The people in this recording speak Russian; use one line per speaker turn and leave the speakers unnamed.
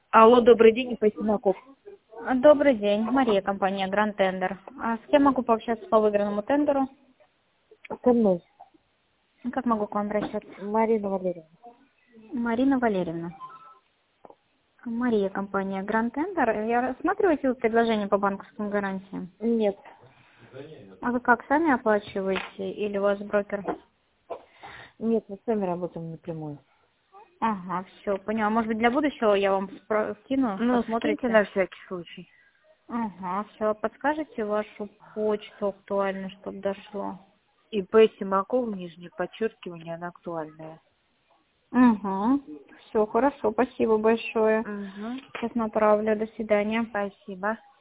Алло, добрый день, Ип Симаков.
Добрый день, Мария, компания Grand Tender. А с кем могу пообщаться по выигранному тендеру?
Со мной,
Как могу к вам обращаться?
Марина Валерьевна.
Марина Валерьевна. Мария, компания Grand Tender. Я рассматриваете вы предложение по банковским гарантиям?
Нет,
А вы как, сами оплачиваете или у вас брокер?
нет, мы сами работаем напрямую.
Ага, все, поняла. Может быть, для будущего я вам скину,
Ну, скиньте
посмотрите?
на всякий случай.
Ага, все. Подскажете вашу почту актуальную, чтобы дошло?
Ип Симаков, нижнее подчеркивание, она актуальная.
Угу. Все, хорошо, спасибо большое.
Угу.
Сейчас направлю. До свидания.
Спасибо.